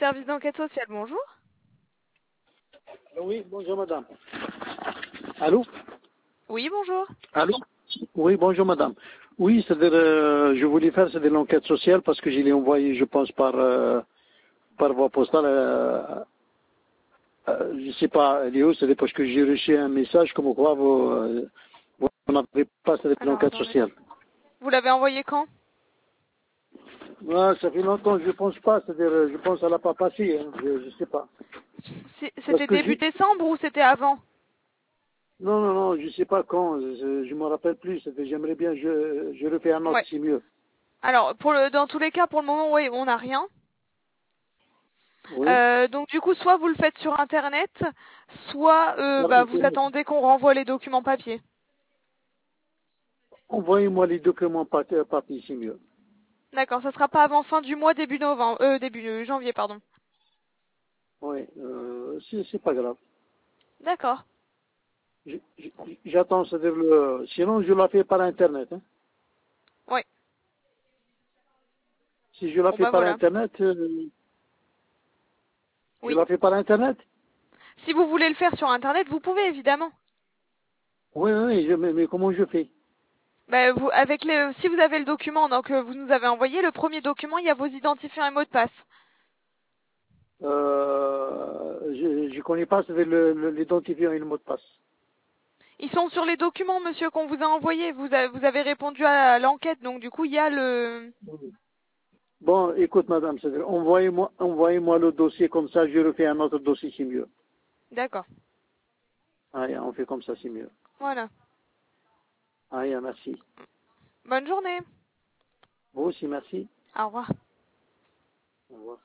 service d'enquête sociale, bonjour. Oui, bonjour madame. Allô? Oui, bonjour. Allô? Oui, bonjour madame. Oui, c'est-à-dire, je voulais faire c'est de l'enquête sociale parce que je l'ai envoyé, je pense, par voie postale. Je ne sais pas, Léo, c'est parce que j'ai reçu un message comme quoi vous n'avez pas de Alors, l'enquête attendez. sociale. Vous l'avez envoyé quand? Ouais, ça fait longtemps, je pense pas, c'est-à-dire, je pense qu'elle n'a pas passé, hein, je ne sais pas. Parce C'était que début décembre ou c'était avant? non, non, non, je ne sais pas quand, je me rappelle plus, j'aimerais bien, je refais un autre, Ouais. c'est mieux. Alors, dans tous les cas, pour le moment, oui, on n'a rien. Oui. Donc du coup, soit vous le faites sur Internet, soit Sur vous Internet. attendez qu'on renvoie les documents papier. Envoyez-moi les documents papier, c'est mieux. D'accord, ça sera pas avant fin du mois, début novembre, début janvier, pardon. Oui, c'est pas grave. D'accord. J- j- J'attends, c'est-à-dire sinon je la fais par Internet. Hein. Ouais. Si je la Bon fais bah par voilà. Internet, je Oui. la fais par Internet. Si vous voulez le faire sur Internet, vous pouvez évidemment. Oui, oui, mais comment je fais? Bah, si vous avez le document donc, que vous nous avez envoyé, le premier document, il y a vos identifiants et mots de passe. Je ne connais pas, c'est-à-dire l'identifiant et le mot de passe. Ils sont sur les documents, monsieur, qu'on vous a envoyés. Vous avez répondu à l'enquête, donc du coup, il y a le... Bon, écoute, madame, c'est-à-dire, envoyez-moi le dossier, comme ça je refais un autre dossier, c'est mieux. D'accord. Allez, on fait comme ça, c'est mieux. Voilà. Allez, merci. Bonne journée. Vous aussi, merci. Au revoir. Au revoir.